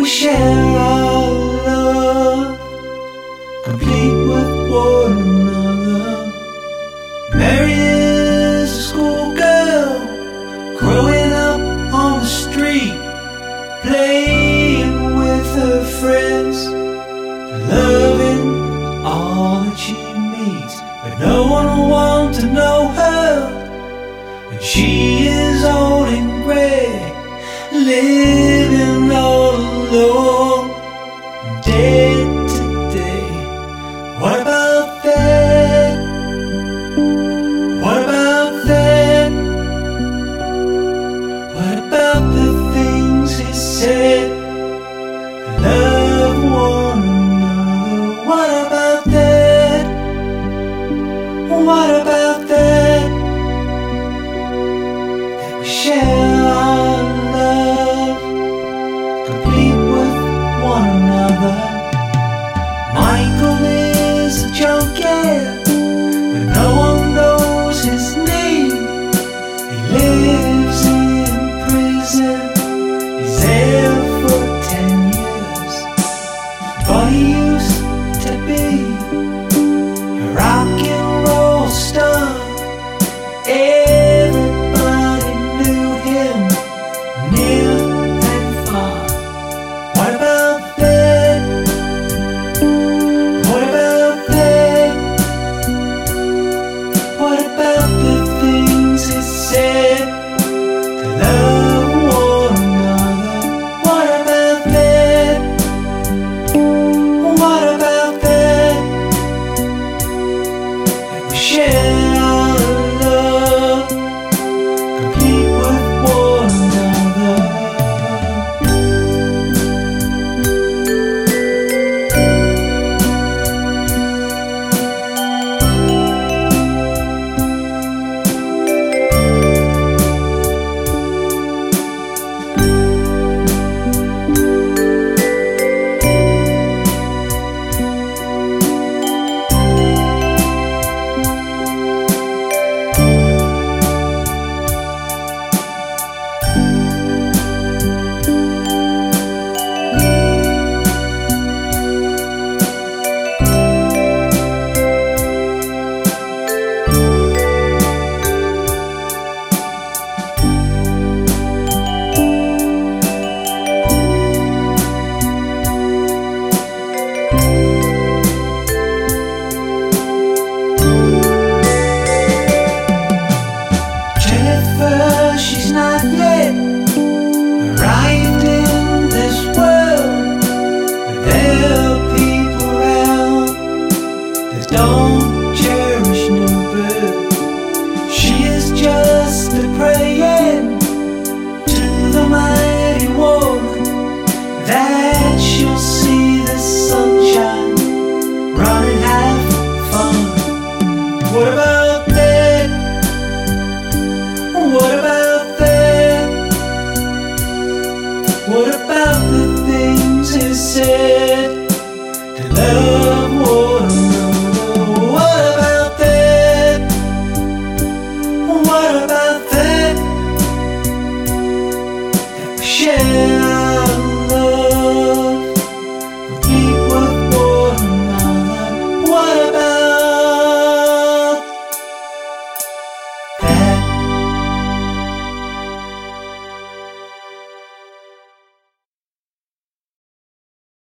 share our love, complete with one another. Mary is a schoolgirl, growing up on the street, playing with her friends, loving all that she meets. But no one will want to know her, and she is old and gray, living all alone, day to day. What about that? What about that? What about the things he said? Love one another. What about that? What about that? That we share our love, complete with one another. Michael is a junkie, but no one knows his name. He lives in prison, he's there for 10 years. But he used to be a rock and roll star. Everybody knew him, near and far. What about that? What about that? What about the things he said to love one another? What about that? What about that? That we share our love, complete with one another. Jennifer, she's not yet arrived in this world, but there are people around that don't cherish new birth. She is just a praying to the mighty one that she'll see the sunshine running half fun. What about that? What about that? What about the things he said to love one another? What about that? What about that? That we share